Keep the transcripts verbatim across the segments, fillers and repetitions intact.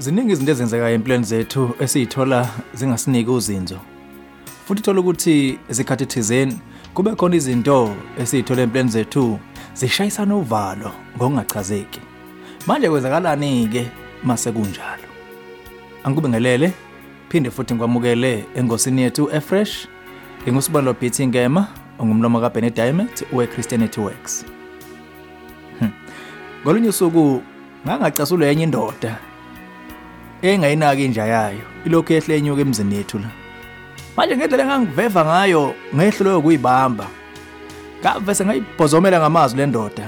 Ziningi izinto ezenzeka empilweni zethu esizithola zingasiniki uzinzo. Futhi thola ukuthi ezikhathi thizeni kube khona izinto esizithola empilweni zethu zishayisana uvalo ngokungachazeki. Manje kwenzakalani ke mase kunjalo? Angikubingelele phinde futhi ngikwamukele engosini yethu eFresh. Ngingusibalo Piethi Ngema, ongumlomo kaBenedict we Christianity Works. Ngolunye usuku ngangacasula enye indoda engayinaki inja yayo ilokhu ehle enyuka emzini yethu la. Manje ngendlela engangiveva ngayo ngehlelo ukuyibamba. Ngavese ngayibhozomela ngamazwi le ndoda.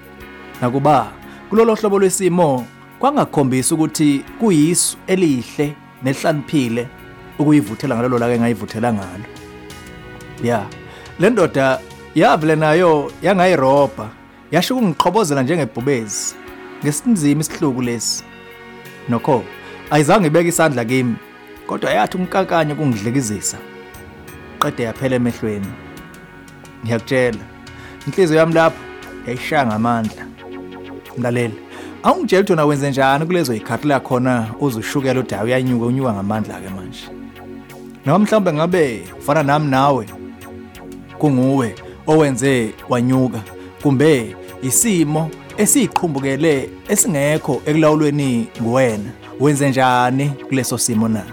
Nakuba kulolo hlobo lwesimo kwangakhombisa ukuthi kuyisu elihle nehlaniphile ukuyivuthela ngalolo la ke ngayivuthela ngalo. Ya, le ndoda yavele nayo yangayirobha, yasho ukungiqhobozela njengebhubezi ngesinzima isihluku lesi. Nokho ayizange ibeke isandla kimi, kodwa yathi umkankanya ukungidlekizisa. Qede yaphela emehlweni. Ngiyakutshela, inhliziyo yami lapho yayishaya ngamandla. Mlaleli, awungitshela ukuthi wena wenze njani kulezo ikhathi la khona uzushukela udawu yanyuka unyuka ngamandla ke manje. Noma mhlawumbe ngabe ufana nami nawe kunguwe owenze wanyuka, kumbe isimo esiqhumbukele esingekho ekulawulweni nguwena. Wenze njani kuleso simo na?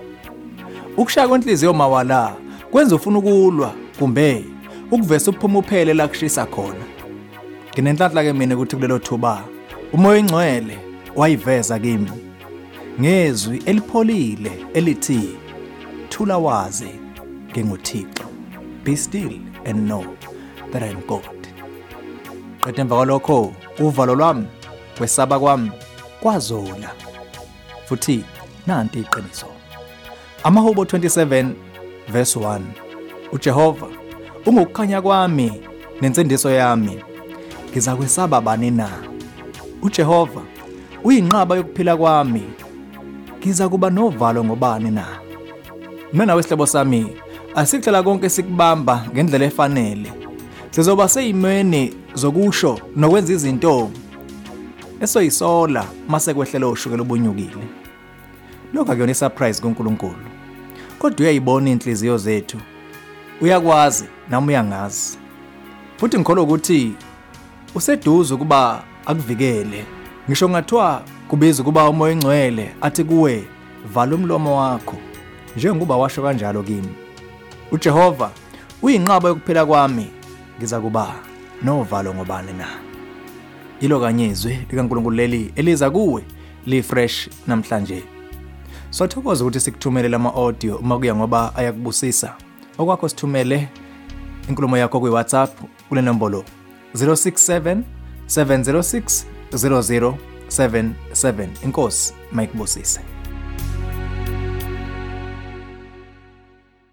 Ukushaya kwenhliziyo mawala kwenza ufuna ukulwa, kumbe ukuvesa ukuphumuphele la kushisa khona. Nginenhlanhla ke mina ukuthi kulelo thuba umoya ingcwele wayiveza kimi ngezwi elipholile elithi, thula wazi nginguThixo, be still and know that I am God. Qede emva kwalokho uvalo lwami kwesaba kwami kwazola. Futhi nanti iqiniso. Amahubo twenty-seven verse one. uJehova ungukukhanya kwami nensindiso yami. Ngiza kwesaba bani na? uJehova uyinqaba yokuphila kwami. Ngiza kuba novalo ngobani na? Mina wesihlobo sami asikuthala konke sikubamba ngendlela efanele. Sizoba seyimeni zokusho nokwenza izinto esoyisola mase kwehlela ushukela obunyukile. Lokho akuyona isurprise kuNkulunkulu. Kodwa uyayibona inhliziyo zethu. Uyakwazi nami uyangazi. Futhi ngikholwa ukuthi useduze ukuba akuvikele. Ngisho ngathiwa kubiza kuba umoya ingcwele athi kuwe vala umlomo wakho, njengoba washo kanjalo kimi. uJehova uyinqaba yokuphila kwami. Ngiza kuba novalo ngobani na? Ilo kanyezwe likaNkulunkulu leli eliza kuwe liFresh namhlanje. Sothokoza ukuthi sikuthumele lama audio uma kuya ngoba ayakubusisa. Okwakho sithumele inkulumo yakho ku WhatsApp kule nombolo zero six seven seven zero six zero zero seven seven. Inkosi mayikubusise.